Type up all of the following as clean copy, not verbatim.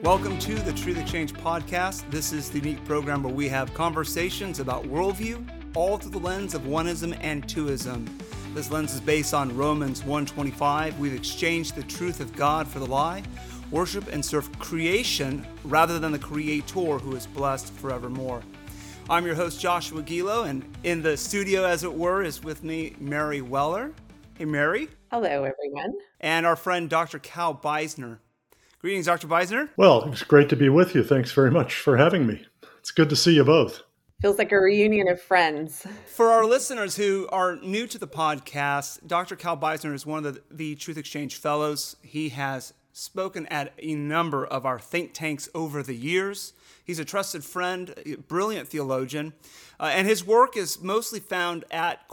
Welcome to the Truth Exchange podcast. This is the unique program where we have conversations about worldview, all through the lens of oneism and twoism. This lens is based on Romans 1:25. We've exchanged the truth of God for the lie, worship and serve creation rather than the Creator who is blessed forevermore. I'm your host, Joshua Gilo, and in the studio, as it were, is with me Mary Weller. Hey, Mary. Hello, everyone. And our friend, Dr. Cal Beisner. Greetings, Dr. Beisner. Well, it's great to be with you. Thanks very much for having me. It's good to see you both. Feels like a reunion of friends. For our listeners who are new to the podcast, Dr. Cal Beisner is one of the Truth Exchange Fellows. He has spoken at a number of our think tanks over the years. He's a trusted friend, a brilliant theologian, and his work is mostly found at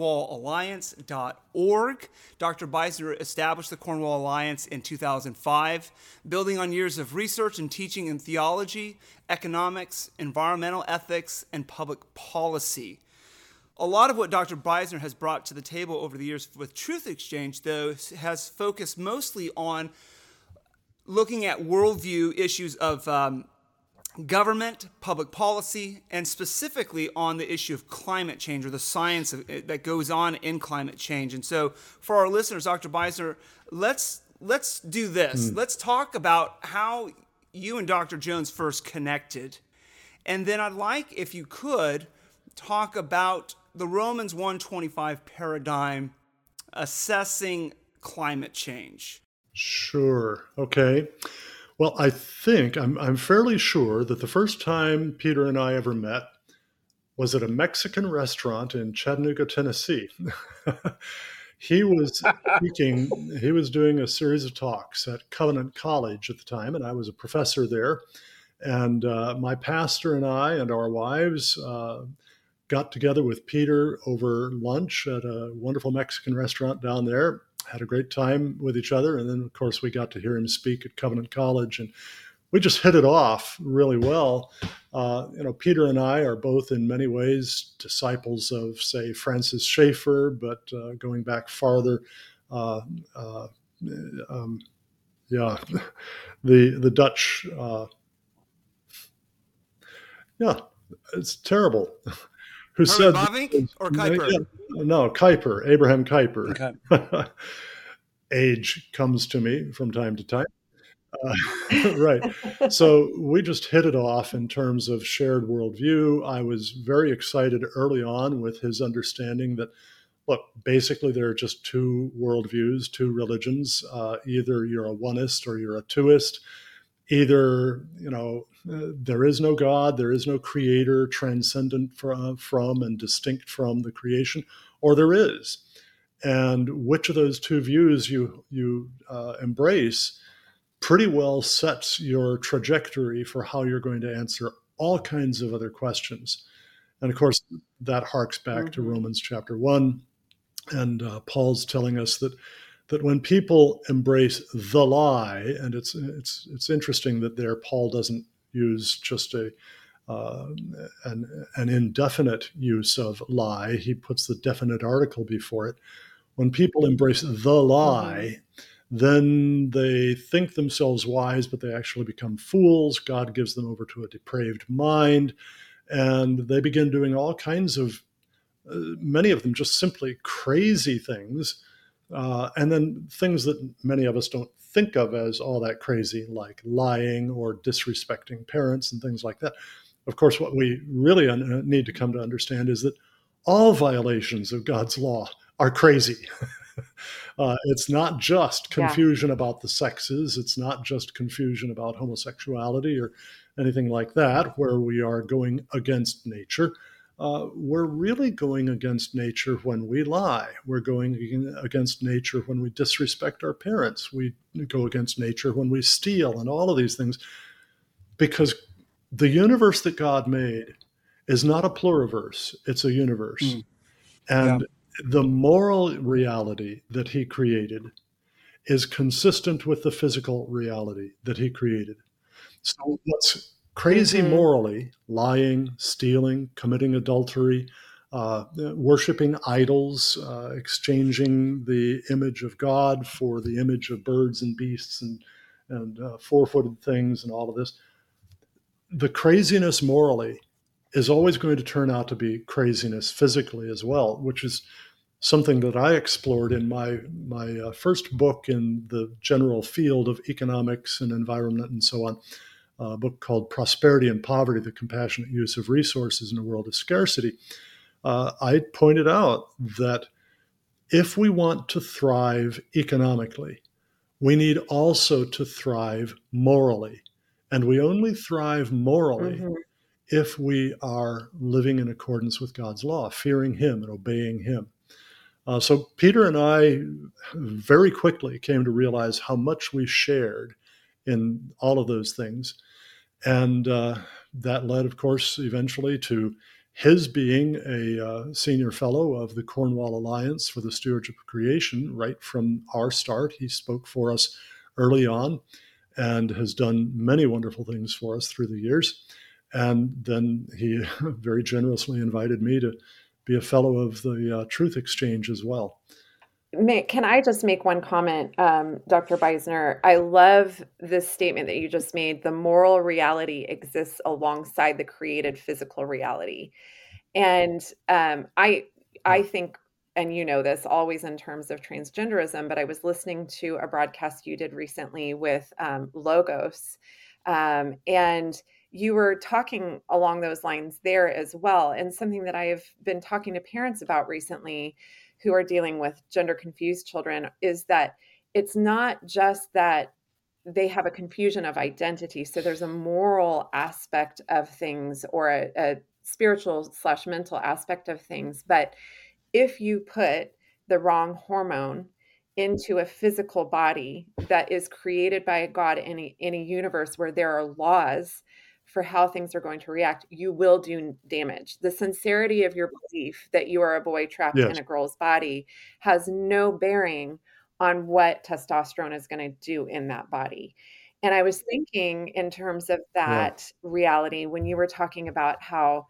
cornwallalliance.org. Dr. Beisner established the Cornwall Alliance in 2005, building on years of research and teaching in theology, economics, environmental ethics, and public policy. A lot of what Dr. Beisner has brought to the table over the years with Truth Exchange, though, has focused mostly on looking at worldview issues of government, public policy, and specifically on the issue of climate change or the science that goes on in climate change. And so for our listeners, Dr. Beisner, let's do this. Let's talk about how you and Dr. Jones first connected. And then I'd like, if you could, talk about the Romans 1:25 paradigm assessing climate change. Sure. Okay. Well, I think I'm fairly sure that the first time Peter and I ever met was at a Mexican restaurant in Chattanooga, Tennessee. He was speaking, he was doing a series of talks at Covenant College at the time, and I was a professor there. And my pastor and I and our wives got together with Peter over lunch at a wonderful Mexican restaurant down there. Had a great time with each other. And then, of course, we got to hear him speak at Covenant College, and we just hit it off really well. Peter and I are both in many ways disciples of, say, Francis Schaeffer, but going back farther, the Dutch, it's terrible. Who said or Kuyper? No, Kuyper, Abraham Kuyper. Okay. Age comes to me from time to time. Right. So we just hit it off in terms of shared worldview. I was very excited early on with his understanding that, look, basically there are just two worldviews, two religions. Either you're a oneist or you're a twoist. Either, there is no God, there is no creator transcendent from and distinct from the creation, or there is. And which of those two views you embrace pretty well sets your trajectory for how you're going to answer all kinds of other questions. And of course, that harks back to Romans chapter 1. And Paul's telling us that when people embrace the lie, and it's interesting that there Paul doesn't use just an indefinite use of lie. He puts the definite article before it. When people embrace the lie, then they think themselves wise, but they actually become fools. God gives them over to a depraved mind, and they begin doing all kinds of, many of them just simply crazy things, and then things that many of us don't think of as all that crazy, like lying or disrespecting parents and things like that. Of course, what we really need to come to understand is that all violations of God's law are crazy. It's not just confusion about the sexes. It's not just confusion about homosexuality or anything like that, where we are going against nature. We're really going against nature when we lie. We're going against nature when we disrespect our parents. We go against nature when we steal and all of these things, because the universe that God made is not a pluriverse. It's a universe. And the moral reality that he created is consistent with the physical reality that he created. So what's crazy morally, lying, stealing, committing adultery, worshiping idols, exchanging the image of God for the image of birds and beasts and four-footed things and all of this. The craziness morally is always going to turn out to be craziness physically as well, which is something that I explored in my first book in the general field of economics and environment and so on, a book called Prosperity and Poverty, the Compassionate Use of Resources in a World of Scarcity. I pointed out that if we want to thrive economically, we need also to thrive morally. And we only thrive morally if we are living in accordance with God's law, fearing Him and obeying Him. So Peter and I very quickly came to realize how much we shared in all of those things. And that led, of course, eventually to his being a senior fellow of the Cornwall Alliance for the Stewardship of Creation right from our start. He spoke for us early on and has done many wonderful things for us through the years. And then he very generously invited me to be a fellow of the Truth Exchange as well. Can I just make one comment, Dr. Beisner? I love this statement that you just made. The moral reality exists alongside the created physical reality. And I think, and you know this, always in terms of transgenderism, but I was listening to a broadcast you did recently with Logos, and you were talking along those lines there as well. And something that I have been talking to parents about recently who are dealing with gender confused children is that it's not just that they have a confusion of identity. So there's a moral aspect of things or a spiritual/mental aspect of things. But if you put the wrong hormone into a physical body that is created by God in a universe where there are laws for how things are going to react, you will do damage. The sincerity of your belief that you are a boy trapped in a girl's body has no bearing on what testosterone is going to do in that body. And I was thinking in terms of that reality when you were talking about how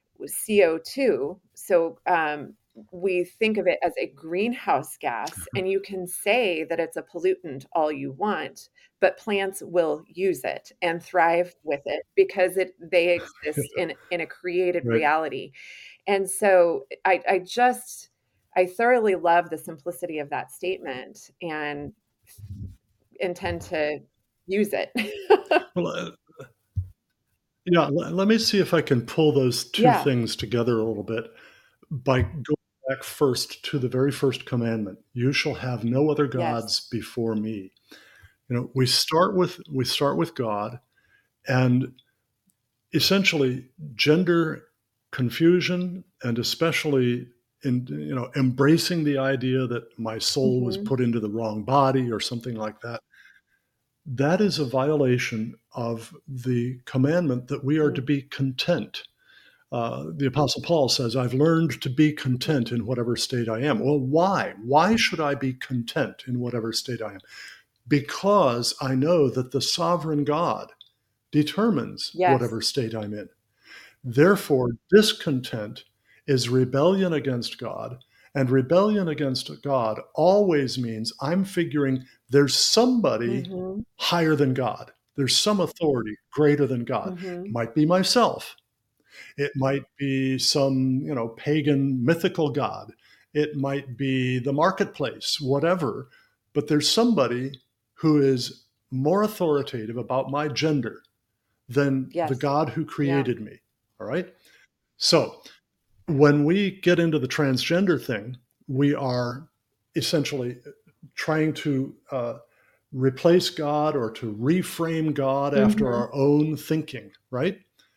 CO2, so we think of it as a greenhouse gas, and you can say that it's a pollutant all you want, but plants will use it and thrive with it because they exist in a created reality. And so I thoroughly love the simplicity of that statement and intend to use it. Well, yeah, let me see if I can pull those two things together a little bit by going back first to the very first commandment. You shall have no other gods before me. You know, we start with God, and essentially gender confusion, and especially in embracing the idea that my soul was put into the wrong body or something like that. That is a violation of the commandment that we are to be content. The Apostle Paul says, I've learned to be content in whatever state I am. Well, why? Why should I be content in whatever state I am? Because I know that the sovereign God determines whatever state I'm in. Therefore, discontent is rebellion against God. And rebellion against God always means I'm figuring there's somebody higher than God. There's some authority greater than God. It might be myself. It might be some, pagan mythical god. It might be the marketplace, whatever. But there's somebody who is more authoritative about my gender than the God who created me. All right? So when we get into the transgender thing, we are essentially trying to replace God or to reframe God after our own thinking, right?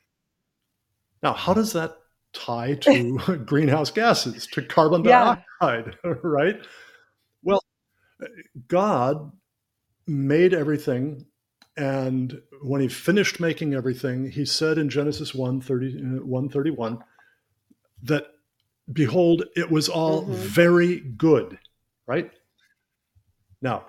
Now, how does that tie to greenhouse gases, to carbon dioxide, right? Well, God made everything, and when he finished making everything, he said in Genesis 1:31 that, behold, it was all very good, right? Now,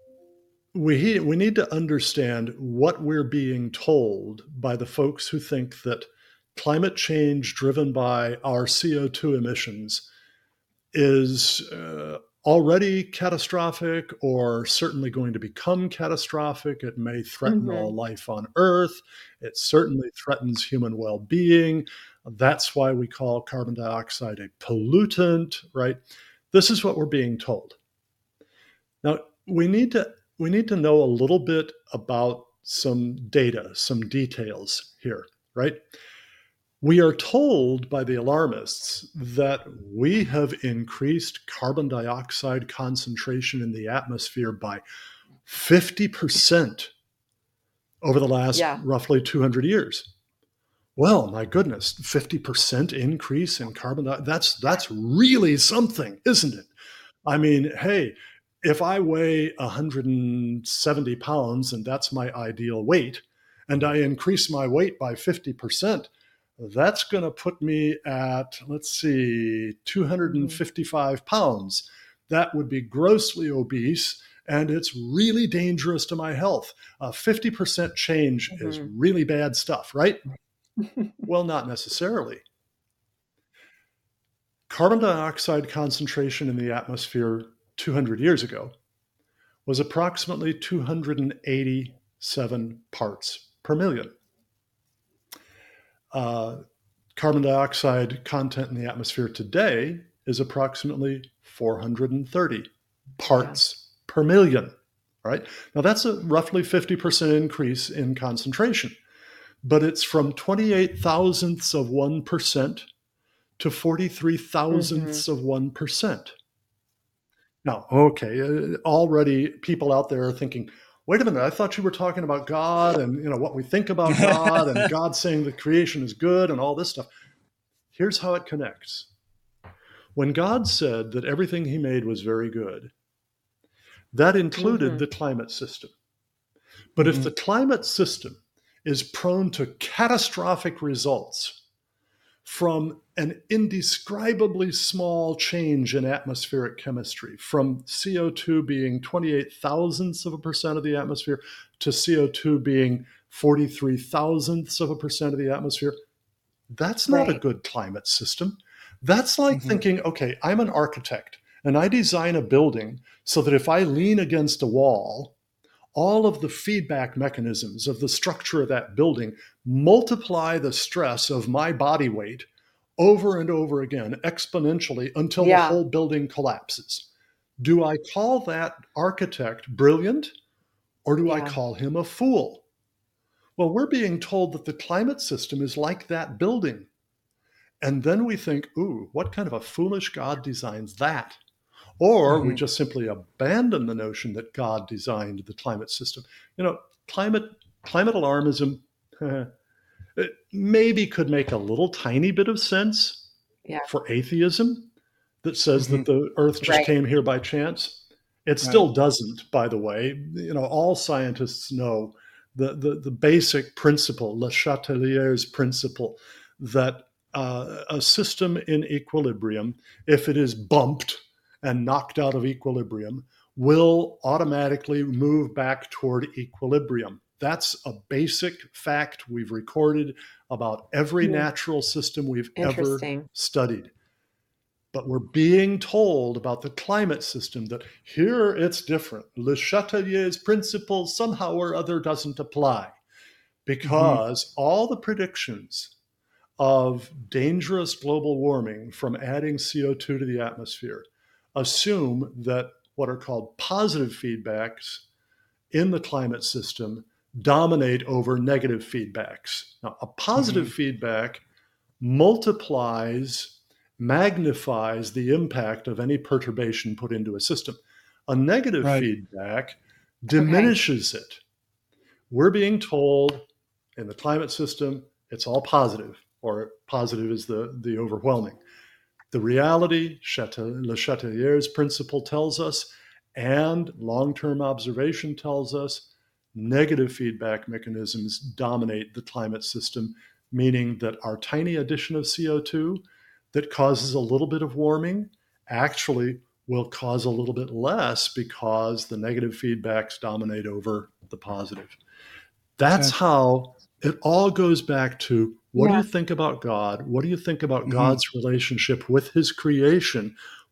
we need to understand what we're being told by the folks who think that climate change driven by our CO2 emissions is already catastrophic or certainly going to become catastrophic. It may threaten all life on Earth. It certainly threatens human well-being. That's why we call carbon dioxide a pollutant, right? This is what we're being told. Now, we need to know a little bit about some data, some details here, right? We are told by the alarmists that we have increased carbon dioxide concentration in the atmosphere by 50% over the last roughly 200 years. Well, my goodness, 50% increase in carbon dioxide, that's really something, isn't it? I mean, hey, if I weigh 170 pounds and that's my ideal weight, and I increase my weight by 50%, that's going to put me at, let's see, 255 pounds. That would be grossly obese, and it's really dangerous to my health. 50% change is really bad stuff, right? Well, not necessarily. Carbon dioxide concentration in the atmosphere 200 years ago was approximately 287 parts per million. Carbon dioxide content in the atmosphere today is approximately 430 parts per million, right? Now that's a roughly 50% increase in concentration, but it's from 28 thousandths of 1% to 43 thousandths of 1%. Now, okay, already people out there are thinking, wait a minute, I thought you were talking about God and what we think about God and God saying the creation is good and all this stuff. Here's how it connects. When God said that everything he made was very good, that included the climate system. But if the climate system is prone to catastrophic results from an indescribably small change in atmospheric chemistry, from CO2 being 28 thousandths of a percent of the atmosphere to CO2 being 43 thousandths of a percent of the atmosphere, that's not a good climate system. That's like thinking, okay, I'm an architect and I design a building so that if I lean against a wall, all of the feedback mechanisms of the structure of that building multiply the stress of my body weight over and over again exponentially until the whole building collapses. Do I call that architect brilliant or do I call him a fool? Well, we're being told that the climate system is like that building. And then we think, ooh, what kind of a foolish God designs that? Or we just simply abandon the notion that God designed the climate system. Climate alarmism it maybe could make a little tiny bit of sense for atheism that says that the earth just came here by chance. It still doesn't, by the way. All scientists know the basic principle, Le Chatelier's principle, that a system in equilibrium, if it is bumped and knocked out of equilibrium, will automatically move back toward equilibrium. That's a basic fact we've recorded about every natural system we've ever studied. But we're being told about the climate system that here it's different. Le Chatelier's principle somehow or other doesn't apply because all the predictions of dangerous global warming from adding CO2 to the atmosphere assume that what are called positive feedbacks in the climate system dominate over negative feedbacks. Now, a positive feedback magnifies the impact of any perturbation put into a system. A negative feedback diminishes it. We're being told in the climate system, it's all positive, or positive is the overwhelming. The reality, Le Chatelier's principle tells us, and long-term observation tells us, negative feedback mechanisms dominate the climate system, meaning that our tiny addition of CO2 that causes a little bit of warming actually will cause a little bit less because the negative feedbacks dominate over the positive. That's how it all goes back to, what do you think about God? What do you think about God's relationship with his creation?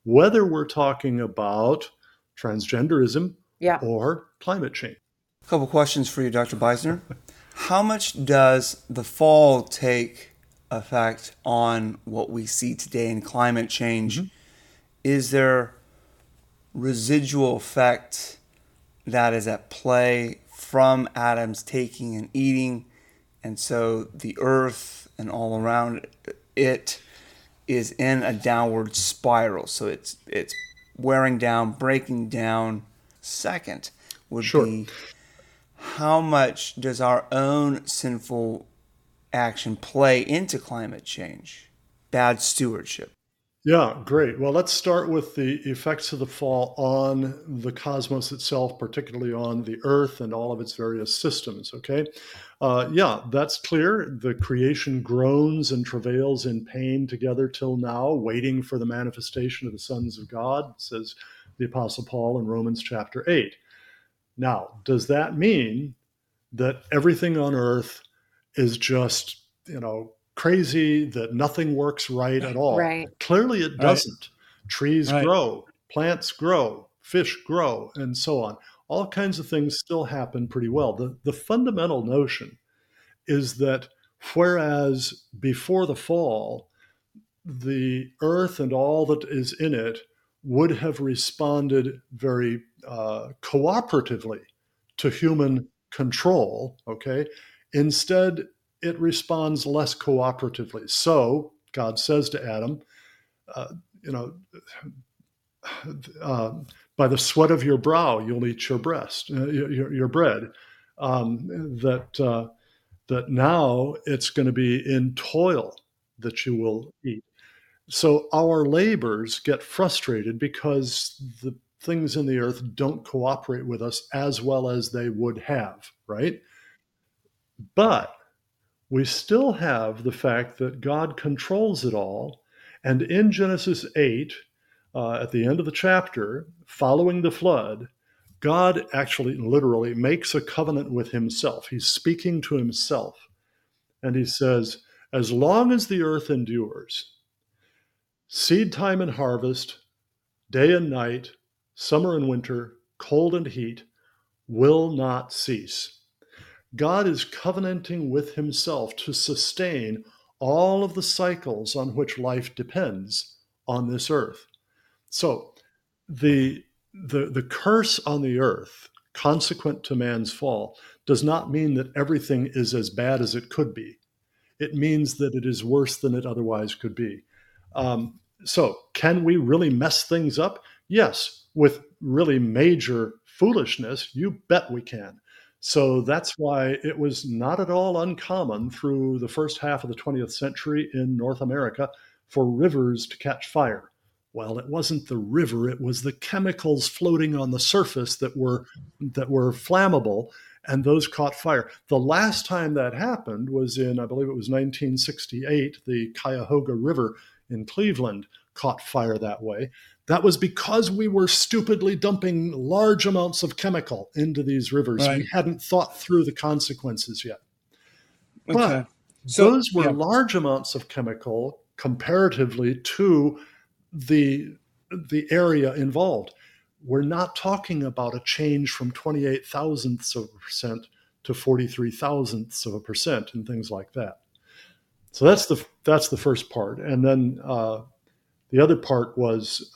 whether we're talking about transgenderism Yeah. or climate change. A couple questions for you, Dr. Beisner. How much does the fall take effect on what we see today in climate change? Mm-hmm. Is there residual effect that is at play from Adam's taking and eating, and so the earth and all around it is in a downward spiral, so it's wearing down, breaking down? Second would be, how much does our own sinful action play into climate change? Bad stewardship. Yeah, great. Well, let's start with the effects of the fall on the cosmos itself, particularly on the Earth and all of its various systems, okay? Yeah, that's clear. The creation groans and travails in pain together till now, waiting for the manifestation of the sons of God, says the Apostle Paul in Romans chapter 8. Now, does that mean that everything on Earth is just, crazy, that nothing works right at all? Right. Clearly it doesn't. Right. Trees grow, plants grow, fish grow, and so on. All kinds of things still happen pretty well. The fundamental notion is that whereas before the fall, the earth and all that is in it would have responded very cooperatively to human control, okay? Instead, it responds less cooperatively. So God says to Adam, by the sweat of your brow, you'll eat your bread. That now it's going to be in toil that you will eat. So our labors get frustrated because the things in the earth don't cooperate with us as well as they would have, right? But we still have the fact that God controls it all. And in Genesis 8, at the end of the chapter, following the flood, God actually literally makes a covenant with himself. He's speaking to himself. And he says, as long as the earth endures, seed time and harvest, day and night, summer and winter, cold and heat, will not cease. God is covenanting with himself to sustain all of the cycles on which life depends on this earth. So the curse on the earth, consequent to man's fall, does not mean that everything is as bad as it could be. It means that it is worse than it otherwise could be. So can we really mess things up? Yes, with really major foolishness, you bet we can. So that's why it was not at all uncommon through the first half of the 20th century in North America for rivers to catch fire. Well, it wasn't the river, it was the chemicals floating on the surface that were flammable, and those caught fire. The last time that happened was in, I believe it was 1968, the Cuyahoga River in Cleveland caught fire that way. That was because we were stupidly dumping large amounts of chemical into these rivers. Right. We hadn't thought through the consequences yet. Okay. But those were large amounts of chemical comparatively to the area involved. We're not talking about a change from 28 thousandths of a percent to 43 thousandths of a percent and things like that. So that's the first part. And then the other part was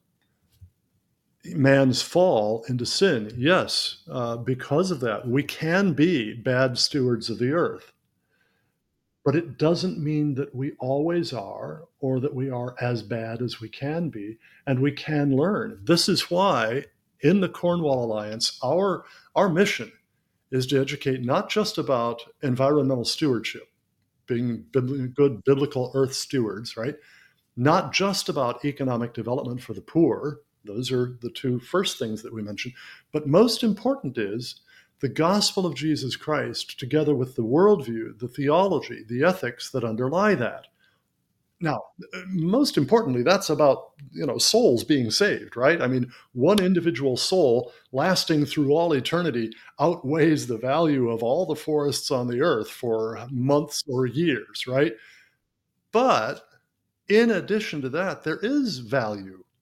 man's fall into sin. Yes, because of that, we can be bad stewards of the earth. But it doesn't mean that we always are, or that we are as bad as we can be, and we can learn. This is why in the Cornwall Alliance, our mission is to educate not just about environmental stewardship, being good biblical earth stewards, right? Not just about economic development for the poor. Those are the two first things that we mentioned. But most important is the gospel of Jesus Christ, together with the worldview, the theology, the ethics that underlie that. Now, most importantly, that's about, souls being saved, right? I mean, one individual soul lasting through all eternity outweighs the value of all the forests on the earth for months or years, right? But in addition to that, there is value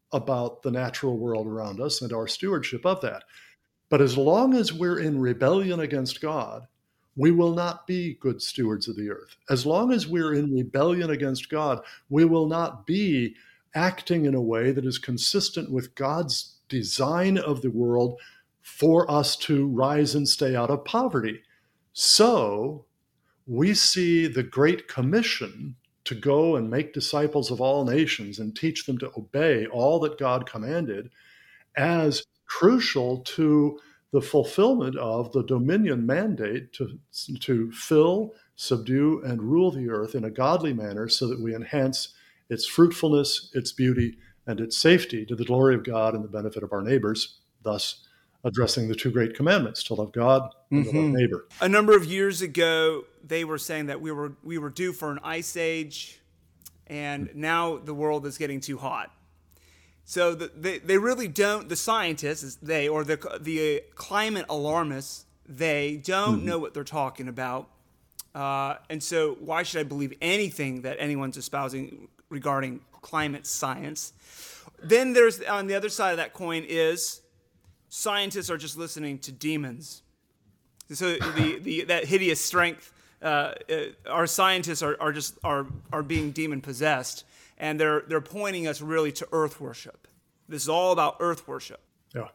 about the natural world around us and our stewardship of that. But as long as we're in rebellion against God, we will not be good stewards of the earth. As long as we're in rebellion against God, we will not be acting in a way that is consistent with God's design of the world for us to rise and stay out of poverty. So we see the Great Commission to go and make disciples of all nations and teach them to obey all that God commanded as crucial to the fulfillment of the dominion mandate to fill, subdue, and rule the earth in a godly manner so that we enhance its fruitfulness, its beauty, and its safety to the glory of God and the benefit of our neighbors, thus addressing the two great commandments to love God and to love neighbor. A number of years ago, they were saying that we were due for an ice age, and now the world is getting too hot. So they really don't, the scientists, they, or the climate alarmists, they don't know what they're talking about. And so why should I believe anything that anyone's espousing regarding climate science? Then there's, on the other side of that coin is, scientists are just listening to demons. So that hideous strength, our scientists are being demon possessed, and they're pointing us really to earth worship. This is all about earth worship. Yeah.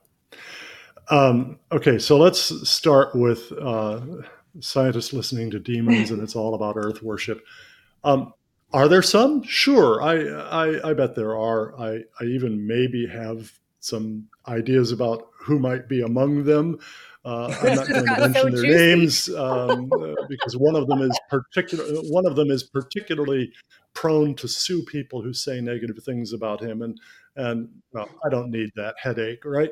Okay, so let's start with scientists listening to demons, and it's all about earth worship. Are there some? Sure, I bet there are. I even maybe have some ideas about who might be among them. I'm not going to mention their names because one of them is particularly prone to sue people who say negative things about him, and well, I don't need that headache, right?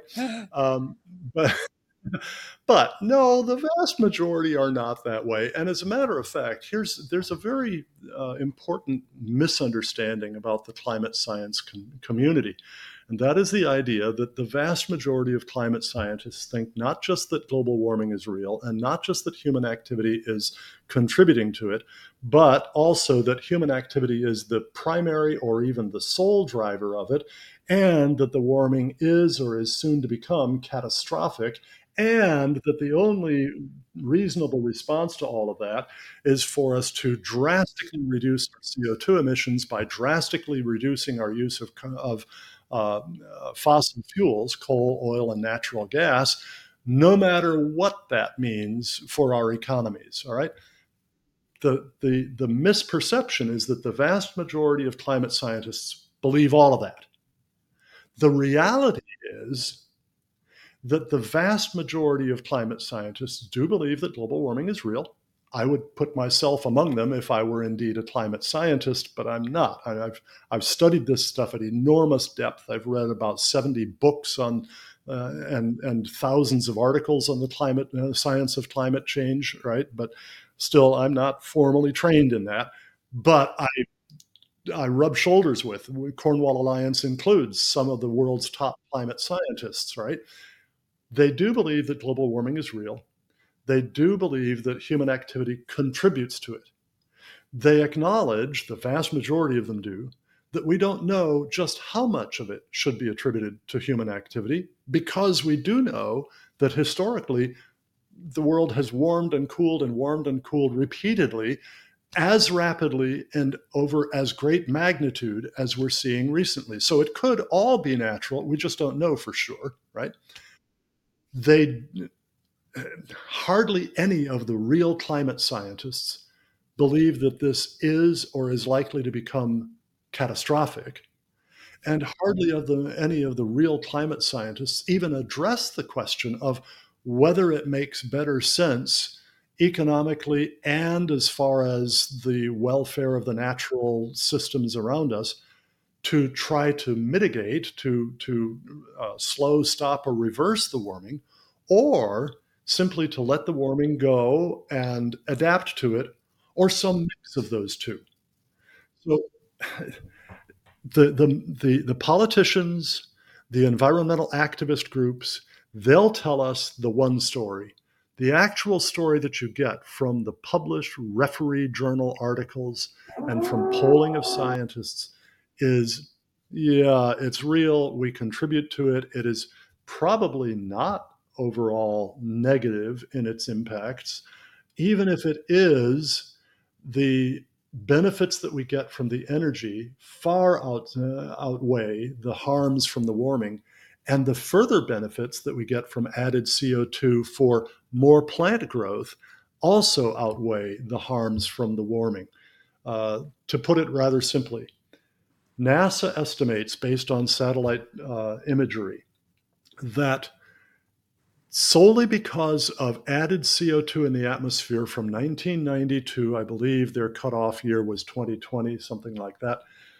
But no, the vast majority are not that way. And as a matter of fact, there's a very important misunderstanding about the climate science community. And that is the idea that the vast majority of climate scientists think not just that global warming is real and not just that human activity is contributing to it, but also that human activity is the primary or even the sole driver of it, and that the warming is or is soon to become catastrophic, and that the only reasonable response to all of that is for us to drastically reduce our CO2 emissions by drastically reducing our use of fossil fuels, coal, oil, and natural gas, no matter what that means for our economies. All right. The misperception is that the vast majority of climate scientists believe all of that. The reality is that the vast majority of climate scientists do believe that global warming is real. I would put myself among them if I were indeed a climate scientist, but I'm not. I've studied this stuff at enormous depth. I've read about 70 books on and thousands of articles on the climate science of climate change, right? But still, I'm not formally trained in that. But I rub shoulders with. Cornwall Alliance includes some of the world's top climate scientists, right? They do believe that global warming is real. They do believe that human activity contributes to it. They acknowledge, the vast majority of them do, that we don't know just how much of it should be attributed to human activity, because we do know that historically the world has warmed and cooled repeatedly, as rapidly and over as great magnitude as we're seeing recently. So it could all be natural. We just don't know for sure, right? Hardly any of the real climate scientists believe that this is or is likely to become catastrophic. And hardly any of the real climate scientists even address the question of whether it makes better sense economically and as far as the welfare of the natural systems around us to try to mitigate, to slow, stop, or reverse the warming, or simply to let the warming go and adapt to it, or some mix of those two. So the politicians, the environmental activist groups, they'll tell us the one story. The actual story that you get from the published referee journal articles and from polling of scientists is Yeah, it's real. We contribute to it. It is probably not overall negative in its impacts. Even if it is, the benefits that we get from the energy outweigh the harms from the warming. And the further benefits that we get from added CO2 for more plant growth also outweigh the harms from the warming. To put it rather simply, NASA estimates, based on satellite imagery, that solely because of added CO2 in the atmosphere from 1992, I believe their cutoff year was 2020, something like that,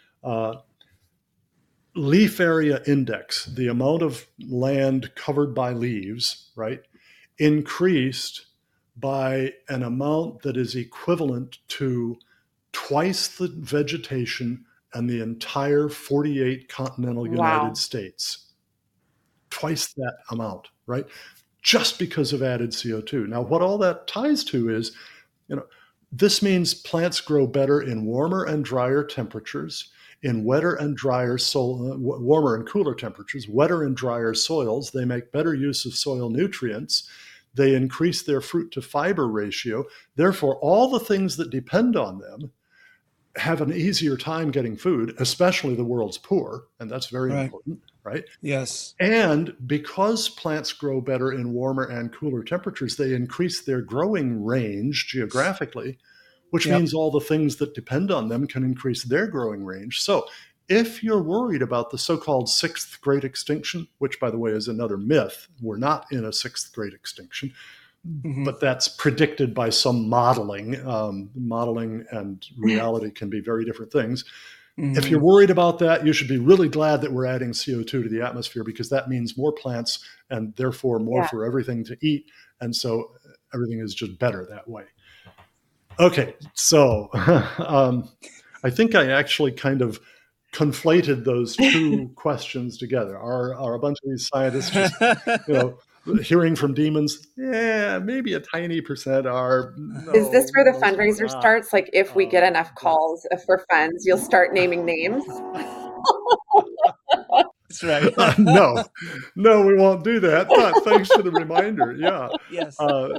leaf area index, the amount of land covered by leaves, right, increased by an amount that is equivalent to twice the vegetation and the entire 48 continental United States. Twice that amount, right? Just because of added CO2. Now, what all that ties to is, this means plants grow better in warmer and drier temperatures, in wetter and drier warmer and cooler temperatures, wetter and drier soils. They make better use of soil nutrients. They increase their fruit to fiber ratio. Therefore, all the things that depend on them have an easier time getting food, especially the world's poor. And that's very important, right? Yes. And because plants grow better in warmer and cooler temperatures, they increase their growing range geographically, which means all the things that depend on them can increase their growing range. So if you're worried about the so-called sixth great extinction, which, by the way, is another myth, we're not in a sixth great extinction, but that's predicted by some modeling. Modeling and reality can be very different things. If you're worried about that, you should be really glad that we're adding CO2 to the atmosphere, because that means more plants and therefore more for everything to eat. And so everything is just better that way. Okay, so I think I actually kind of conflated those two questions together. Are a bunch of these scientists just, hearing from demons? Yeah, maybe a tiny percent are. No, is this where the fundraiser starts? Like, if we get enough calls for funds, you'll start naming names? That's right. No, we won't do that. But thanks for the reminder. Yeah. Yes.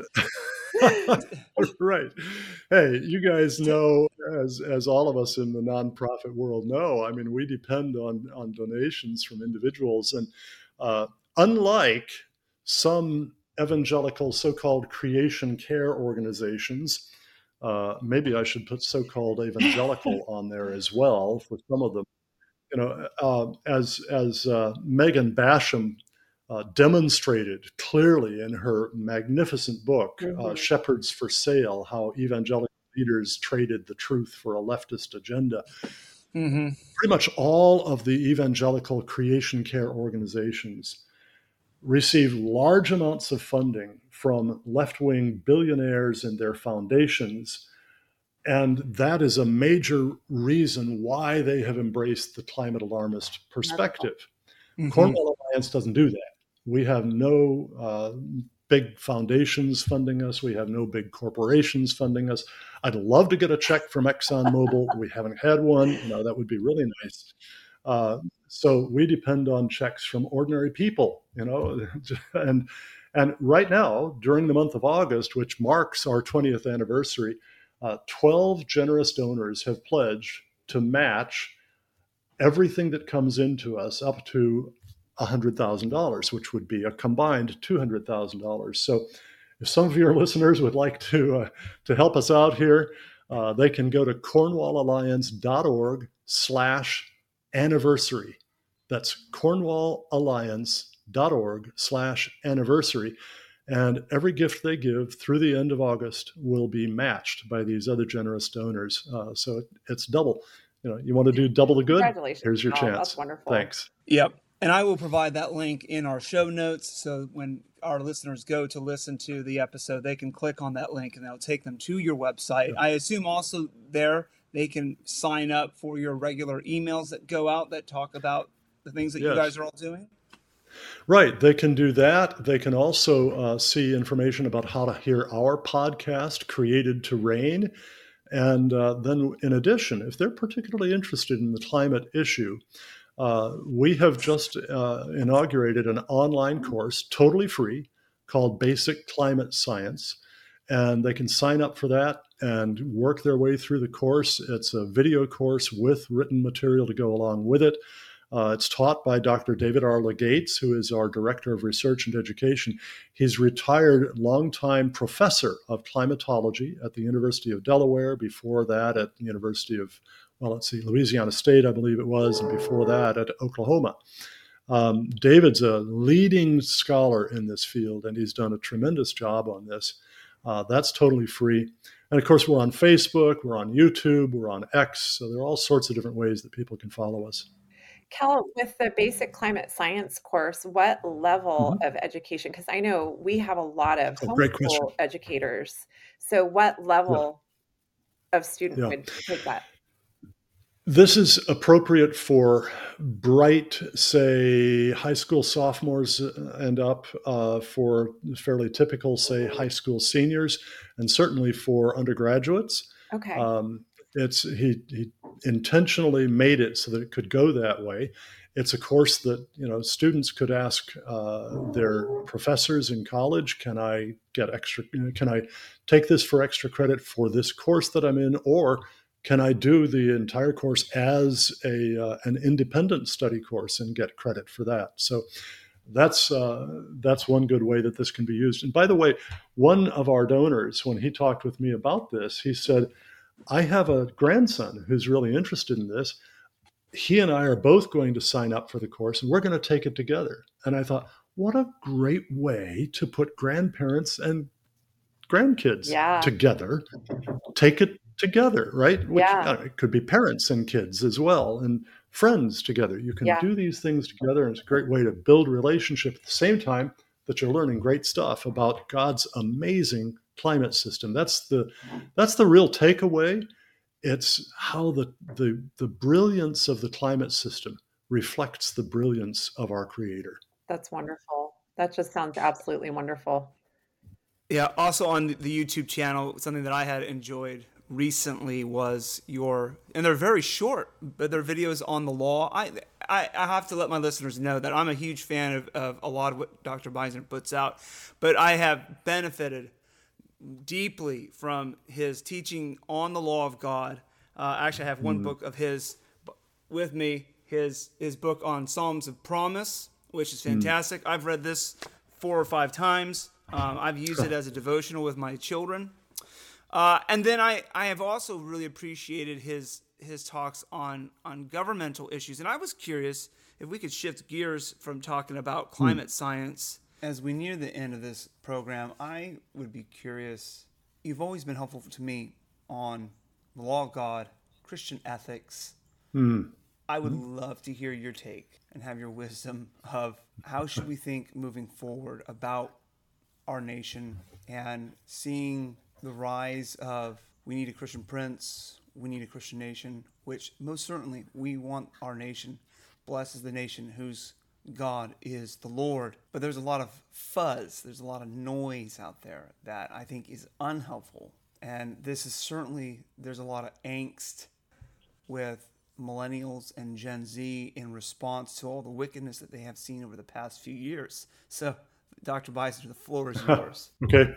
Right. Hey, you guys know, as all of us in the nonprofit world know, I mean, we depend on donations from individuals. And unlike some evangelical so-called creation care organizations, maybe I should put so-called evangelical on there as well for some of them. As Megan Basham demonstrated clearly in her magnificent book, Shepherds for Sale, how evangelical leaders traded the truth for a leftist agenda. Pretty much all of the evangelical creation care organizations receive large amounts of funding from left-wing billionaires and their foundations. And that is a major reason why they have embraced the climate alarmist perspective. Cornwall Alliance doesn't do that. We have no big foundations funding us. We have no big corporations funding us. I'd love to get a check from ExxonMobil. We haven't had one. That would be really nice. So we depend on checks from ordinary people, and right now, during the month of August, which marks our 20th anniversary, 12 generous donors have pledged to match everything that comes into us up to $100,000, which would be a combined $200,000. So if some of your listeners would like to help us out here, they can go to cornwallalliance.org/anniversary. That's cornwallalliance.org/anniversary. And every gift they give through the end of August will be matched by these other generous donors. So it's double. You want to do double the good? Congratulations. Here's your chance. That's wonderful. Thanks. Yep. And I will provide that link in our show notes. So when our listeners go to listen to the episode, they can click on that link and that'll take them to your website. Yeah. I assume also there they can sign up for your regular emails that go out that talk about the things that you guys are all doing. Right. They can do that. They can also see information about how to hear our podcast, Created to Reign. And then in addition, if they're particularly interested in the climate issue, We have just inaugurated an online course, totally free, called Basic Climate Science. And they can sign up for that and work their way through the course. It's a video course with written material to go along with it. It's taught by Dr. David Arla Gates, who is our Director of Research and Education. He's retired longtime professor of climatology at the University of Delaware, before that at the University of, Louisiana State, I believe it was, and before that at Oklahoma. David's a leading scholar in this field, and he's done a tremendous job on this. That's totally free. And of course, we're on Facebook, we're on YouTube, we're on X. So there are all sorts of different ways that people can follow us. Cal, with the basic climate science course, what level of education? Because I know we have a lot of homeschool educators. So what level of student would take that? This is appropriate for bright, say, high school sophomores and up, for fairly typical, say, high school seniors, and certainly for undergraduates. Okay. He intentionally made it so that it could go that way. It's a course that, students could ask their professors in college, can I take this for extra credit for this course that I'm in, or can I do the entire course as an independent study course and get credit for that? So that's one good way that this can be used. And by the way, one of our donors, when he talked with me about this, he said, I have a grandson who's really interested in this. He and I are both going to sign up for the course, and we're going to take it together. And I thought, what a great way to put grandparents and grandkids together. Take it together, right? It could be parents and kids as well, and friends together. You can do these things together, and it's a great way to build relationship at the same time that you're learning great stuff about God's amazing climate system. That's the real takeaway. It's how the brilliance of the climate system reflects the brilliance of our Creator. That's wonderful. That just sounds absolutely wonderful. Yeah. Also on the YouTube channel, something that I had enjoyed recently was and they're very short, but they're videos on the law. I have to let my listeners know that I'm a huge fan of a lot of what Dr. Beisner puts out, but I have benefited deeply from his teaching on the law of God. Actually, I have one book of his with me, his book on Psalms of Promise, which is fantastic. I've read this 4 or 5 times. I've used it as a devotional with my children. And then I have also really appreciated his talks on governmental issues. And I was curious if we could shift gears from talking about climate science. As we near the end of this program, I would be curious. You've always been helpful to me on the law of God, Christian ethics. I would love to hear your take and have your wisdom of how should we think moving forward about our nation and seeing the rise of we need a Christian prince, we need a Christian nation, which most certainly we want our nation. Blessed is the nation whose God is the Lord. But there's a lot of fuzz, there's a lot of noise out there that I think is unhelpful. And this is certainly, there's a lot of angst with millennials and Gen Z in response to all the wickedness that they have seen over the past few years. So, Dr. Beisner, the floor is yours. Okay.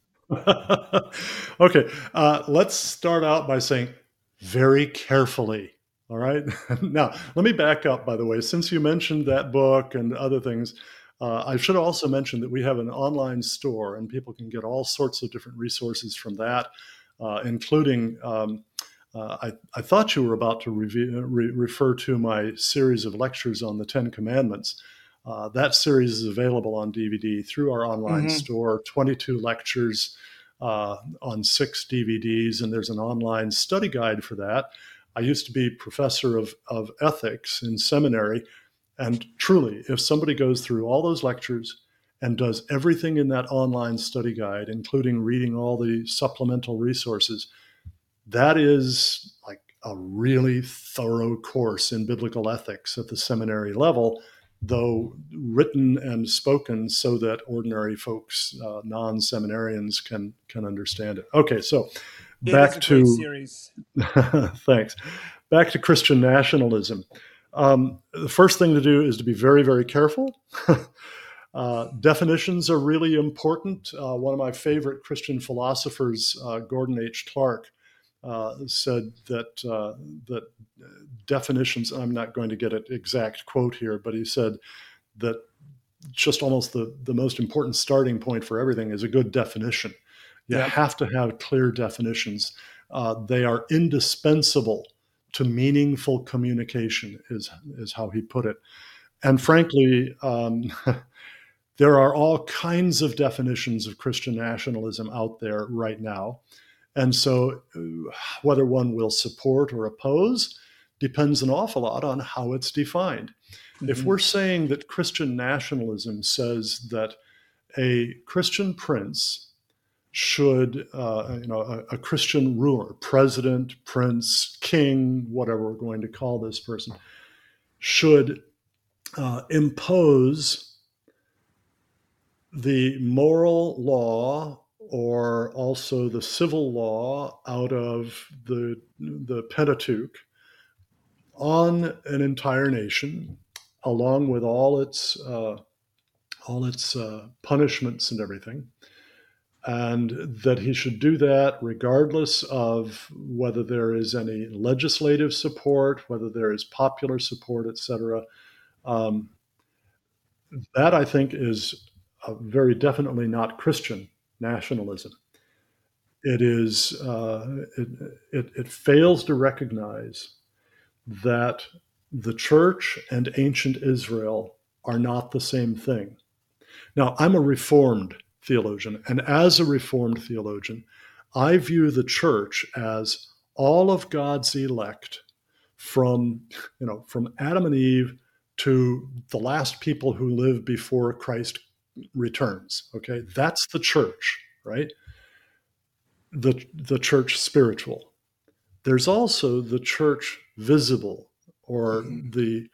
Okay. Let's start out by saying very carefully. All right. Now, let me back up, by the way. Since you mentioned that book and other things, I should also mention that we have an online store, and people can get all sorts of different resources from that, including, I thought you were about to refer to my series of lectures on the 10 Commandments. That series is available on DVD through our online store, 22 lectures on 6 DVDs, and there's an online study guide for that. I used to be professor of ethics in seminary, and truly, if somebody goes through all those lectures and does everything in that online study guide, including reading all the supplemental resources, that is like a really thorough course in biblical ethics at the seminary level, though written and spoken so that ordinary folks, non-seminarians, can understand it. Okay, so back to series. Thanks. Back to Christian nationalism. The first thing to do is to be very, very careful. Definitions are really important. One of my favorite Christian philosophers, Gordon H. Clark, said that definitions, I'm not going to get an exact quote here, but he said that just almost the most important starting point for everything is a good definition. You have to have clear definitions. They are indispensable to meaningful communication, is how he put it. And frankly, there are all kinds of definitions of Christian nationalism out there right now. And so whether one will support or oppose depends an awful lot on how it's defined. Mm-hmm. If we're saying that Christian nationalism says that a Christian prince should, a Christian ruler, president, prince, king, whatever we're going to call this person, should impose the moral law or also the civil law out of the Pentateuch on an entire nation, along with all its punishments and everything, and that he should do that regardless of whether there is any legislative support, whether there is popular support, etc. That, I think, is very definitely not Christian nationalism. It is it fails to recognize that the church and ancient Israel are not the same thing. Now, I'm a Reformed theologian, and as a Reformed theologian, I view the church as all of God's elect from Adam and Eve to the last people who live before Christ returns. Okay, that's the church, right? The church spiritual. There's also the church visible, or the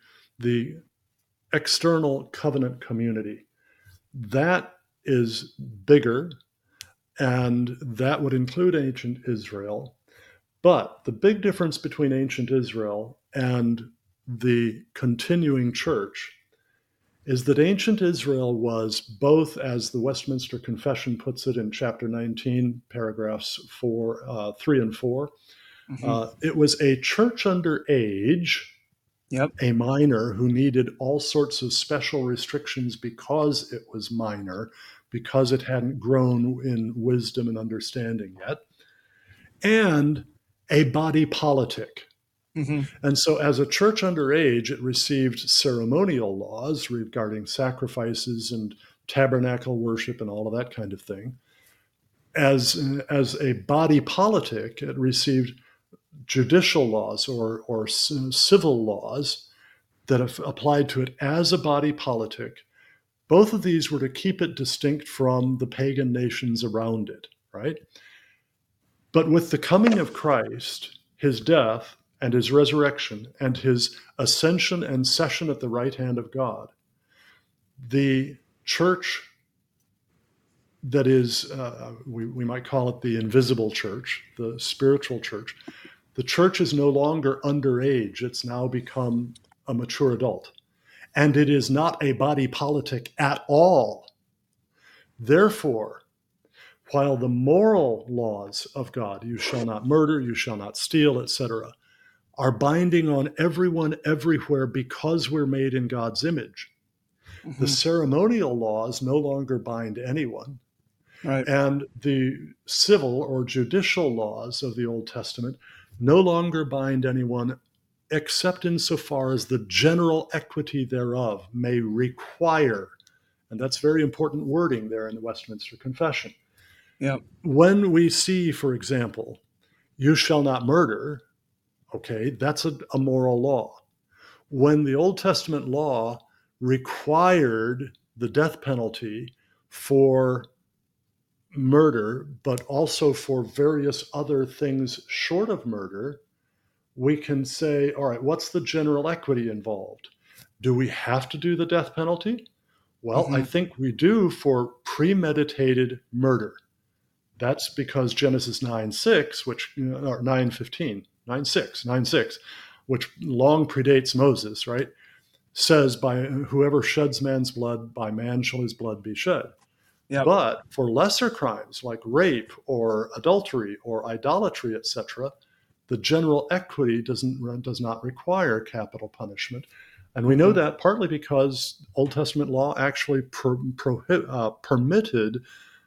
external covenant community. That is bigger, and that would include ancient Israel. But the big difference between ancient Israel and the continuing church is that ancient Israel was both, as the Westminster Confession puts it in chapter 19, paragraphs 3 and 4, it was a church under age, a minor who needed all sorts of special restrictions because it was minor, because it hadn't grown in wisdom and understanding yet, and a body politic. And so as a church under age, it received ceremonial laws regarding sacrifices and tabernacle worship and all of that kind of thing. As a body politic, it received judicial laws or civil laws that have applied to it as a body politic. Both of these were to keep it distinct from the pagan nations around it, right? But with the coming of Christ, his death, and his resurrection, and his ascension and session at the right hand of God, the church that is, we might call it the invisible church, the spiritual church, the church is no longer underage. It's now become a mature adult. And it is not a body politic at all. Therefore, while the moral laws of God, you shall not murder, you shall not steal, etc., are binding on everyone everywhere because we're made in God's image. The ceremonial laws no longer bind anyone. Right. And the civil or judicial laws of the Old Testament no longer bind anyone except insofar as the general equity thereof may require, and that's very important wording there in the Westminster Confession. When we see, for example, you shall not murder, okay, that's a moral law. When the Old Testament law required the death penalty for murder, but also for various other things short of murder, we can say, all right, what's the general equity involved? Do we have to do the death penalty? Well, I think we do for premeditated murder. That's because Genesis 9:6, or 9:15, 9:6, which long predates Moses, right, says, by whoever sheds man's blood, by man shall his blood be shed. Yep. But for lesser crimes like rape or adultery or idolatry, etc., the general equity does not require capital punishment. And we know that partly because Old Testament law actually permitted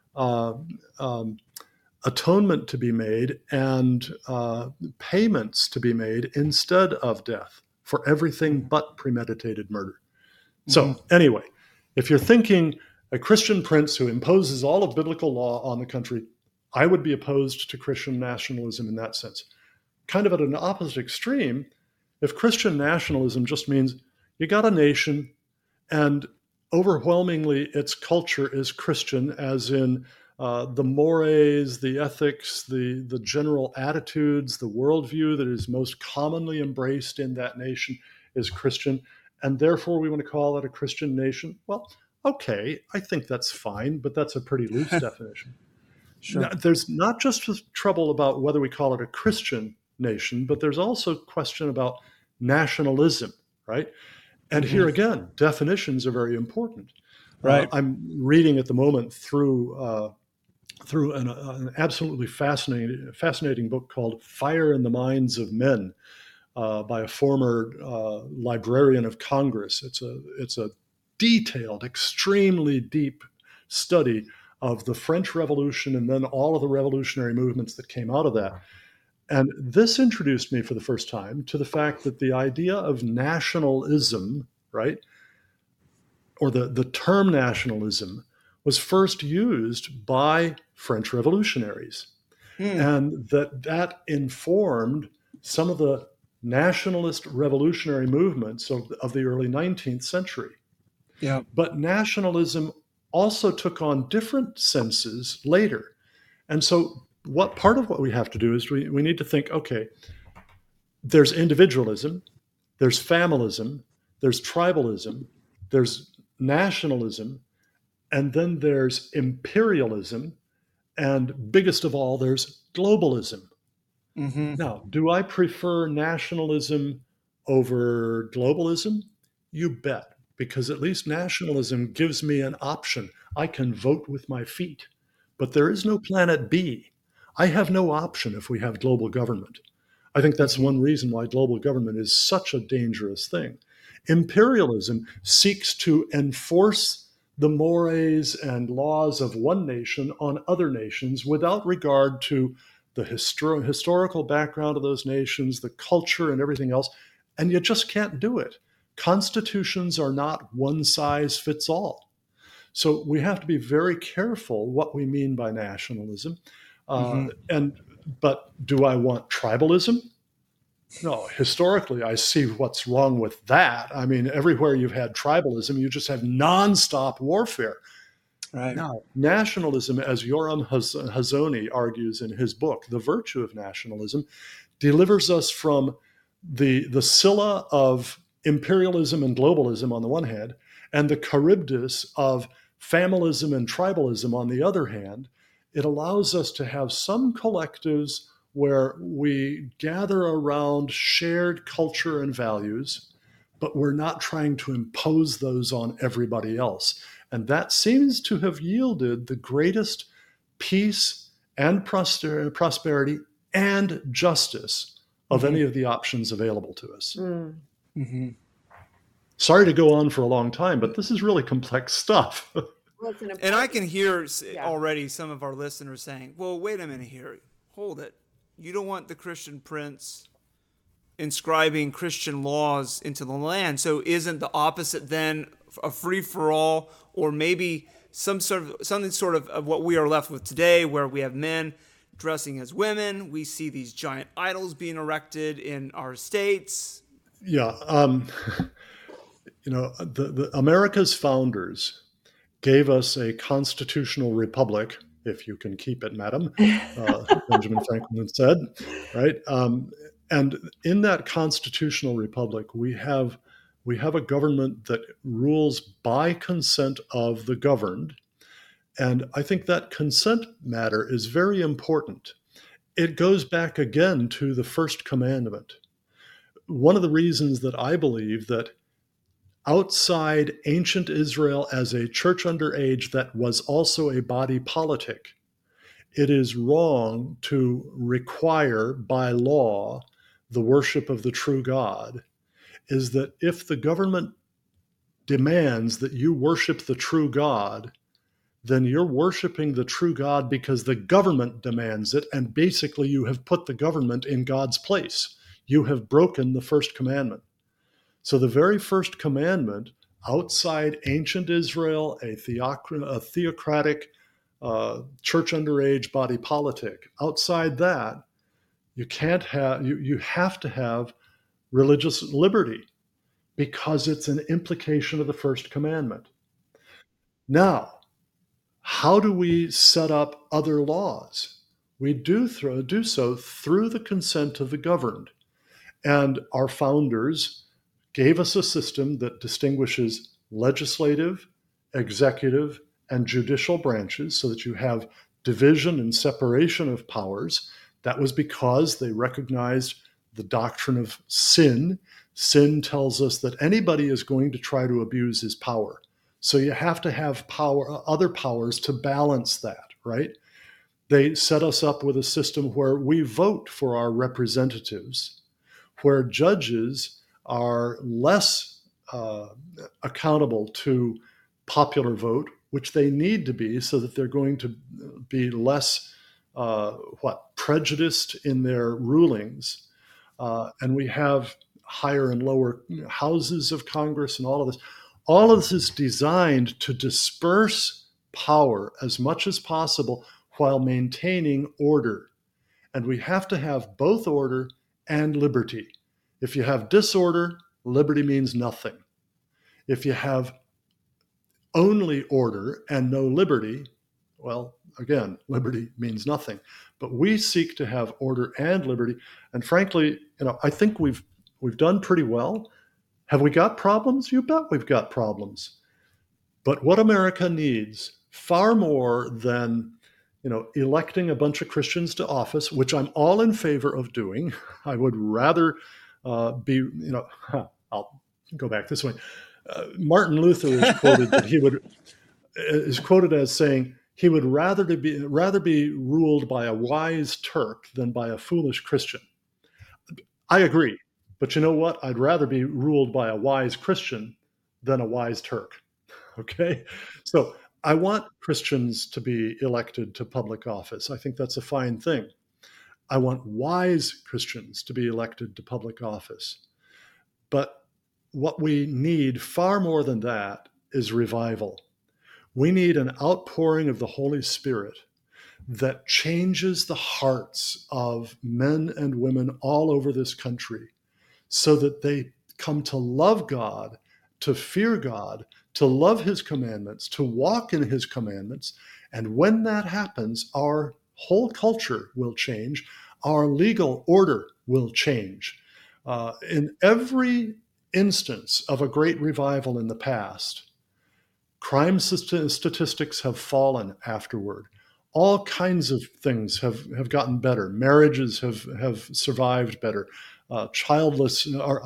atonement to be made and payments to be made instead of death for everything but premeditated murder. So anyway, if you're thinking a Christian prince who imposes all of biblical law on the country, I would be opposed to Christian nationalism in that sense. Kind of at an opposite extreme, if Christian nationalism just means you got a nation and overwhelmingly its culture is Christian, as in the mores, the ethics, the general attitudes, the worldview that is most commonly embraced in that nation is Christian, and therefore we want to call it a Christian nation. Well, okay, I think that's fine, but that's a pretty loose definition. Sure. Now, there's not just trouble about whether we call it a Christian nation, but there's also a question about nationalism, right? And here again, definitions are very important. Right. I'm reading at the moment through an absolutely fascinating book called Fire in the Minds of Men by a former librarian of Congress. It's a detailed, extremely deep study of the French Revolution and then all of the revolutionary movements that came out of that. And this introduced me for the first time to the fact that the idea of nationalism, right, or the term nationalism, was first used by French revolutionaries. And that informed some of the nationalist revolutionary movements of the early 19th century. Yeah. But nationalism also took on different senses later. And so part of what we have to do is we need to think, okay, there's individualism, there's familism, there's tribalism, there's nationalism, and then there's imperialism, and biggest of all, there's globalism. Now, do I prefer nationalism over globalism? You bet, because at least nationalism gives me an option. I can vote with my feet, but there is no planet B. I have no option if we have global government. I think that's one reason why global government is such a dangerous thing. Imperialism seeks to enforce the mores and laws of one nation on other nations without regard to the historical background of those nations, the culture and everything else, and you just can't do it. Constitutions are not one size fits all. So we have to be very careful what we mean by nationalism. But do I want tribalism? No, historically, I see what's wrong with that. I mean, everywhere you've had tribalism, you just have nonstop warfare. Right. Now, nationalism, as Yoram Hazony argues in his book, The Virtue of Nationalism, delivers us from the Scylla of imperialism and globalism on the one hand, and the Charybdis of familism and tribalism on the other hand. It allows us to have some collectives where we gather around shared culture and values, but we're not trying to impose those on everybody else. And that seems to have yielded the greatest peace and prosperity and justice of any of the options available to us. Sorry to go on for a long time, but this is really complex stuff. And I can hear already some of our listeners saying, well, wait a minute here. Hold it. You don't want the Christian prince inscribing Christian laws into the land. So isn't the opposite then a free-for-all, or maybe something sort of what we are left with today, where we have men dressing as women? We see these giant idols being erected in our states. Yeah. The America's founders gave us a constitutional republic, if you can keep it, madam, Benjamin Franklin said, right? And in that constitutional republic, we have a government that rules by consent of the governed. And I think that consent matter is very important. It goes back again to the first commandment. one of the reasons that I believe that outside ancient Israel as a church underage that was also a body politic, it is wrong to require by law the worship of the true God, is that if the government demands that you worship the true God, then you're worshiping the true God because the government demands it, and basically you have put the government in God's place. You have broken the first commandment. So the very first commandment, outside ancient Israel, a theocratic church underage body politic, outside that, you have to have religious liberty because it's an implication of the first commandment. Now, how do we set up other laws? We do so through the consent of the governed. And our founders gave us a system that distinguishes legislative, executive, and judicial branches so that you have division and separation of powers. That was because they recognized the doctrine of sin. Sin tells us that anybody is going to try to abuse his power. So you have to have other powers to balance that, right? They set us up with a system where we vote for our representatives, where judges are less accountable to popular vote, which they need to be so that they're going to be less prejudiced in their rulings. And we have higher and lower houses of Congress and all of this. All of this is designed to disperse power as much as possible while maintaining order. And we have to have both order and liberty. If you have disorder, liberty means nothing. If you have only order and no liberty, well, again, liberty means nothing. But we seek to have order and liberty. And frankly, I think we've done pretty well. Have we got problems? You bet we've got problems. But what America needs, far more than electing a bunch of Christians to office, which I'm all in favor of doing. I would rather I'll go back this way. Martin Luther is quoted that is quoted as saying he would rather be ruled by a wise Turk than by a foolish Christian. I agree. But you know what? I'd rather be ruled by a wise Christian than a wise Turk. Okay? So I want Christians to be elected to public office. I think that's a fine thing. I want wise Christians to be elected to public office. But what we need far more than that is revival. We need an outpouring of the Holy Spirit that changes the hearts of men and women all over this country, so that they come to love God, to fear God, to love his commandments, to walk in his commandments. And when that happens, our whole culture will change. Our legal order will change. In every instance of a great revival in the past, crime statistics have fallen afterward. All kinds of things have gotten better. Marriages have survived better. Fatherless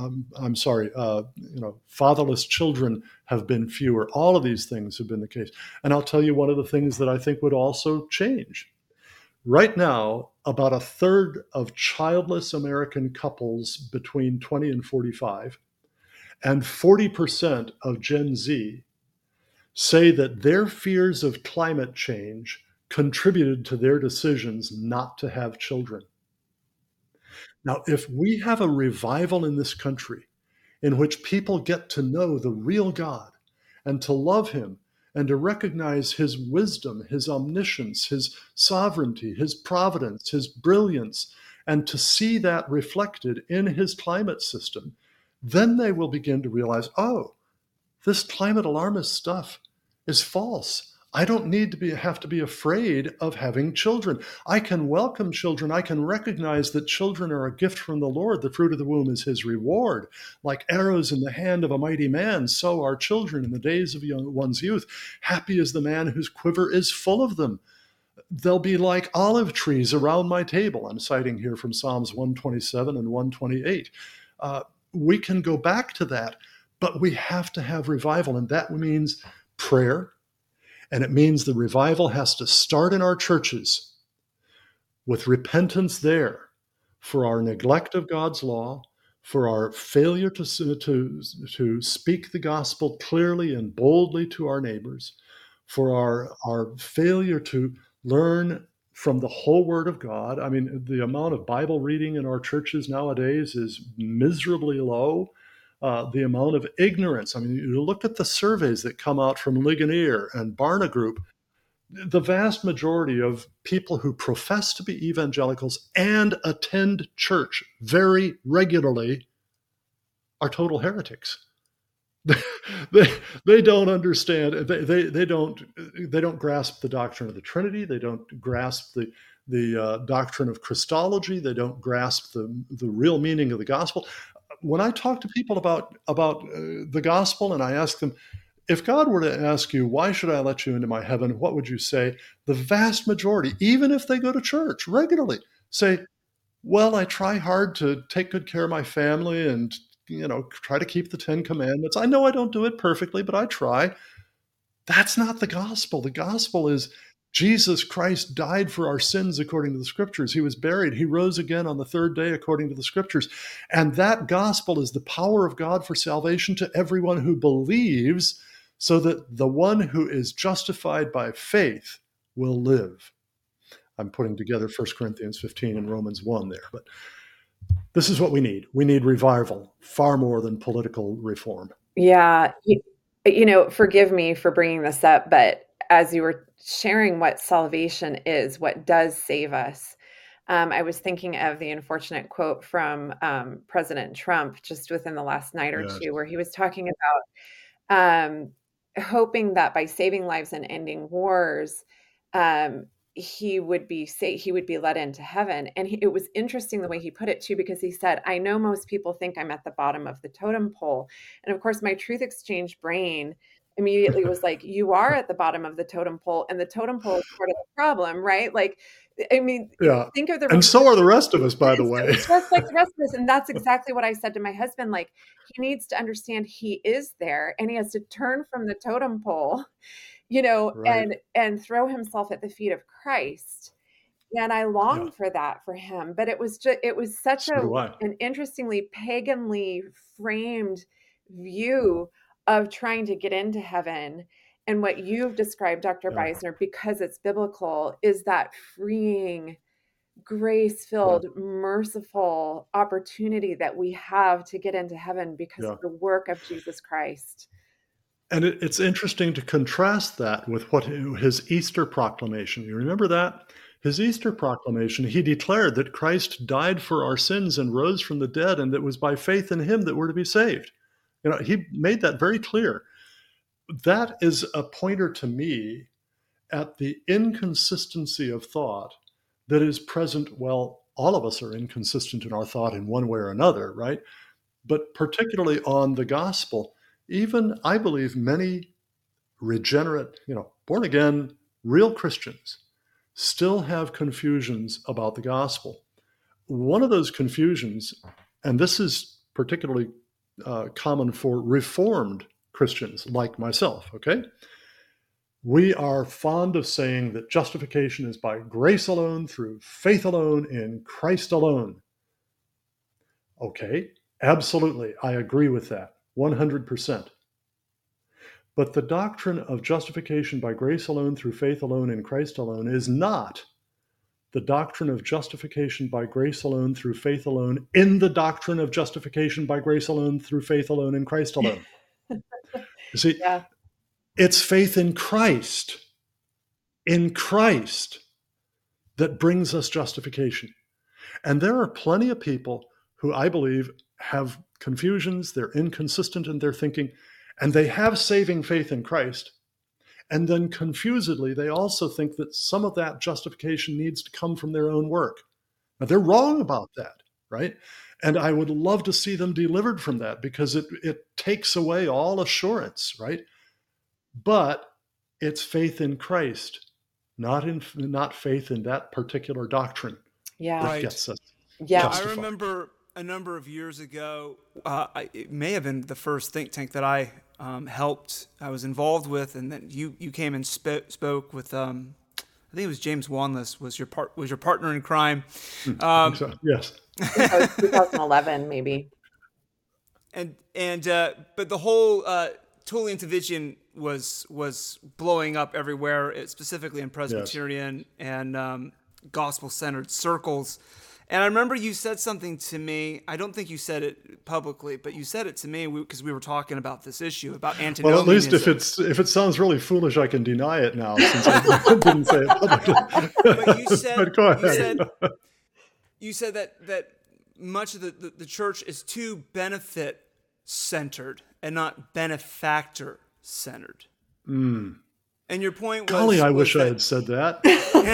children have been fewer. All of these things have been the case. And I'll tell you one of the things that I think would also change. Right now, about a third of childless American couples between 20 and 45 and 40% of Gen Z say that their fears of climate change contributed to their decisions not to have children. Now, if we have a revival in this country in which people get to know the real God and to love him and to recognize his wisdom, his omniscience, his sovereignty, his providence, his brilliance, and to see that reflected in his climate system, then they will begin to realize, oh, this climate alarmist stuff is false. I don't need to have to be afraid of having children. I can welcome children. I can recognize that children are a gift from the Lord. The fruit of the womb is his reward. Like arrows in the hand of a mighty man, so are children in the days of one's youth. Happy is the man whose quiver is full of them. They'll be like olive trees around my table. I'm citing here from Psalms 127 and 128. we can go back to that, but we have to have revival. And that means prayer. And it means the revival has to start in our churches with repentance there for our neglect of God's law, for our failure to speak the gospel clearly and boldly to our neighbors, for our failure to learn from the whole Word of God. I mean, the amount of Bible reading in our churches nowadays is miserably low. The amount of ignorance. I mean, you look at the surveys that come out from Ligonier and Barna Group. The vast majority of people who profess to be evangelicals and attend church very regularly are total heretics. They don't understand. They don't grasp the doctrine of the Trinity. They don't grasp the doctrine of Christology. They don't grasp the real meaning of the gospel. When I talk to people about the gospel and I ask them, if God were to ask you, why should I let you into my heaven? What would you say? The vast majority, even if they go to church regularly, say, well, I try hard to take good care of my family and, try to keep the 10 Commandments. I know I don't do it perfectly, but I try. That's not the gospel. The gospel is Jesus Christ died for our sins according to the scriptures. He was buried. He rose again on the third day according to the scriptures. And that gospel is the power of God for salvation to everyone who believes, so that the one who is justified by faith will live. I'm putting together 1 Corinthians 15 and Romans 1 there. But this is what we need. We need revival, far more than political reform. Yeah. Forgive me for bringing this up, but as you were sharing what salvation is, what does save us, I was thinking of the unfortunate quote from President Trump just within the last night or two, where he was talking about hoping that by saving lives and ending wars, he would be led into heaven. And it was interesting the way he put it too, because he said, I know most people think I'm at the bottom of the totem pole. And of course, my Truth Exchange brain immediately was like, you are at the bottom of the totem pole, and the totem pole is part of the problem, right? Like, I mean, think of and so are the rest of us, by the way. Just like the rest of us. And that's exactly what I said to my husband. Like, he needs to understand he is there, and he has to turn from the totem pole, right, and throw himself at the feet of Christ. And I longed for that for him. But it was such an interestingly paganly framed view of trying to get into heaven. And what you've described, Dr. Beisner, because it's biblical, is that freeing, grace-filled, merciful opportunity that we have to get into heaven because of the work of Jesus Christ. And it's interesting to contrast that with what his Easter proclamation. You remember that? His Easter proclamation, he declared that Christ died for our sins and rose from the dead, and it was by faith in him that we're to be saved. He made that very clear. That is a pointer to me at the inconsistency of thought that is present. Well, all of us are inconsistent in our thought in one way or another, right? But particularly on the gospel, even I believe many regenerate, born again, real Christians still have confusions about the gospel. One of those confusions, and this is particularly common for Reformed Christians like myself, okay? We are fond of saying that justification is by grace alone, through faith alone, in Christ alone. Okay, absolutely, I agree with that, 100%. But the doctrine of justification by grace alone, through faith alone, in Christ alone is not the doctrine of justification by grace alone, through faith alone, in the doctrine of justification by grace alone, through faith alone, in Christ alone. You see, it's faith in Christ, that brings us justification. And there are plenty of people who I believe have confusions, they're inconsistent in their thinking, and they have saving faith in Christ. And then confusedly, they also think that some of that justification needs to come from their own work. Now, they're wrong about that, right? And I would love to see them delivered from that, because it takes away all assurance, right? But it's faith in Christ, not faith in that particular doctrine that gets us. Yeah, I remember a number of years ago. It may have been the first think tank that I was involved with, and then you came and spoke with. I think it was James Wanless was your partner in crime. So, yes. 2011, maybe. And but the whole Tullian Division was blowing up everywhere, specifically in Presbyterian and gospel-centered circles. And I remember you said something to me. I don't think you said it publicly, but you said it to me because we were talking about this issue about antinomianism. Well, at least if it sounds really foolish, I can deny it now since I didn't say it publicly. But you said, but go ahead. You said that much of the church is too benefit-centered and not benefactor-centered. Mm. And your point was... Golly, I wish I had said that.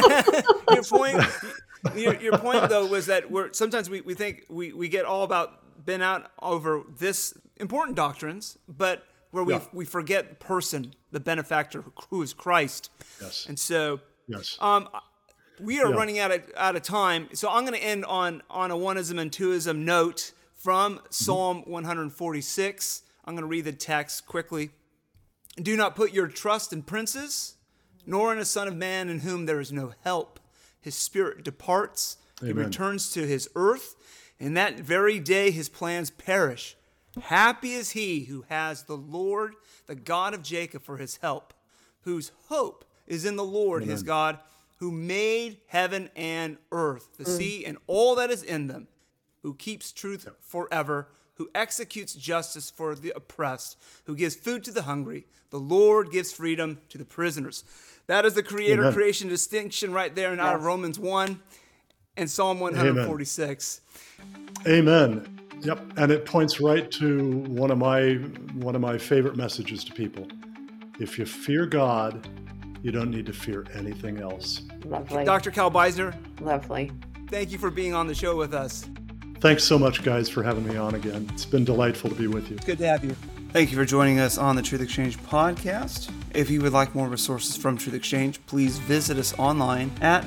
Your point, though, was that sometimes we think we get all bent out over this important doctrines, but where we forget the person, the benefactor, who is Christ. Yes. And so... Yes. We are running out of time, so I'm going to end on a oneism and twoism note from Psalm 146. I'm going to read the text quickly. Do not put your trust in princes, nor in a son of man in whom there is no help. His spirit departs, Amen. He returns to his earth, and that very day his plans perish. Happy is he who has the Lord, the God of Jacob, for his help, whose hope is in the Lord Amen. His God, who made heaven and earth, the sea and all that is in them, who keeps truth forever, who executes justice for the oppressed, who gives food to the hungry. The Lord gives freedom to the prisoners. That is the creator-creation distinction right there out of Romans 1 and Psalm 146. Amen. Yep, and it points right to one of my favorite messages to people. If you fear God, you don't need to fear anything else. Lovely. Dr. Cal Beisner. Lovely. Thank you for being on the show with us. Thanks so much, guys, for having me on again. It's been delightful to be with you. It's good to have you. Thank you for joining us on the Truth Exchange podcast. If you would like more resources from Truth Exchange, please visit us online at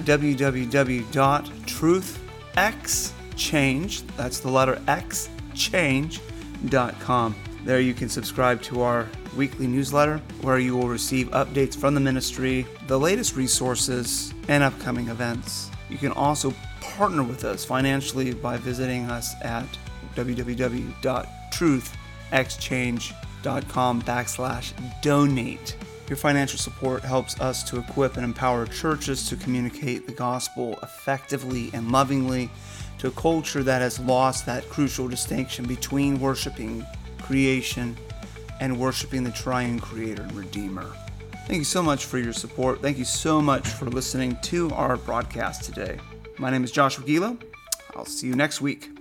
www.truthxchange, that's the letter X, change.com. There you can subscribe to our weekly newsletter where you will receive updates from the ministry, the latest resources, and upcoming events. You can also partner with us financially by visiting us at www.truthxchange.com/donate. Your financial support helps us to equip and empower churches to communicate the gospel effectively and lovingly to a culture that has lost that crucial distinction between worshiping creation and worshiping the triune creator and redeemer. Thank you so much for your support. Thank you so much for listening to our broadcast today. My name is Joshua Gilo. I'll see you next week.